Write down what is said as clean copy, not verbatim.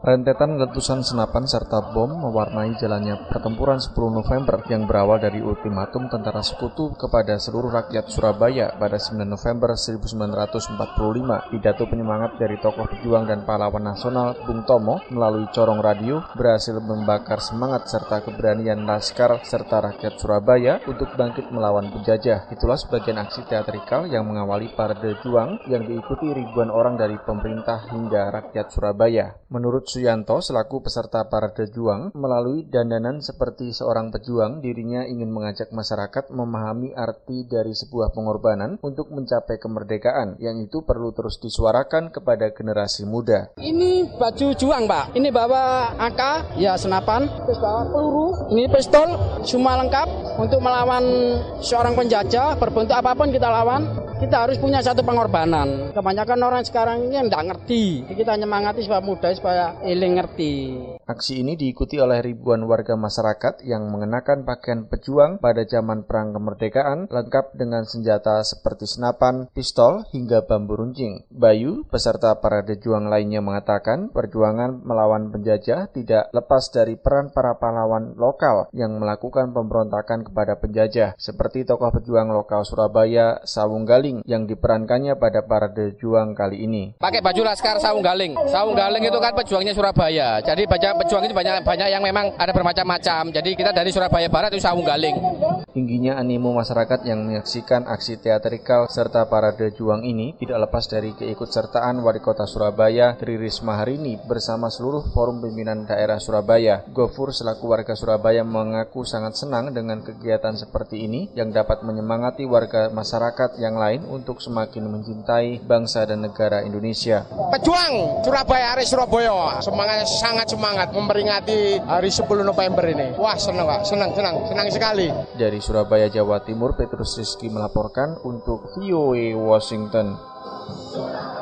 Rentetan letusan senapan serta bom mewarnai jalannya pertempuran 10 November yang berawal dari ultimatum tentara sekutu kepada seluruh rakyat Surabaya pada 9 November 1945. Pidato penyemangat dari tokoh pejuang dan pahlawan nasional Bung Tomo melalui corong radio berhasil membakar semangat serta keberanian laskar serta rakyat Surabaya untuk bangkit melawan penjajah. Itulah sebagian aksi teatrikal yang mengawali parade juang yang diikuti ribuan orang dari pemerintah hingga rakyat Surabaya. Menurut Suyanto selaku peserta parade juang, melalui dandanan seperti seorang pejuang, dirinya ingin mengajak masyarakat memahami arti dari sebuah pengorbanan untuk mencapai kemerdekaan, yang itu perlu terus disuarakan kepada generasi muda. Ini baju juang, Pak. Ini bawa AK, ya senapan, terus bawa peluru, ini pistol, semua lengkap untuk melawan seorang penjajah, berbentuk apapun kita lawan. Kita harus punya satu pengorbanan. Kebanyakan orang sekarang ini yang tidak ngerti. Kita nyemangati supaya muda, supaya eling ngerti. Aksi ini diikuti oleh ribuan warga masyarakat yang mengenakan pakaian pejuang pada zaman perang kemerdekaan, lengkap dengan senjata seperti senapan, pistol, hingga bambu runcing. Bayu, peserta parade juang lainnya mengatakan, perjuangan melawan penjajah tidak lepas dari peran para pahlawan lokal yang melakukan pemberontakan kepada penjajah, seperti tokoh pejuang lokal Surabaya, Sawung Galing, yang diperankannya pada parade juang kali ini. Pakai baju laskar Sawung Galing. Sawung Galing itu kan pejuangnya Surabaya. Jadi pejuang itu banyak yang memang ada bermacam-macam. Jadi kita dari Surabaya Barat itu Sawung Galing. Tingginya animo masyarakat yang menyaksikan aksi teatrikal serta parade juang ini tidak lepas dari keikutsertaan Wali Kota Surabaya Tri Risma hari ini bersama seluruh forum pimpinan daerah Surabaya. Gofur selaku warga Surabaya mengaku sangat senang dengan kegiatan seperti ini yang dapat menyemangati warga masyarakat yang lain untuk semakin mencintai bangsa dan negara Indonesia. Pejuang Surabaya, hari Surabaya, sangat semangat memperingati hari 10 November ini. Wah, senang sekali. Dari Surabaya, Jawa Timur, Petrus Rizky melaporkan untuk VOA Washington.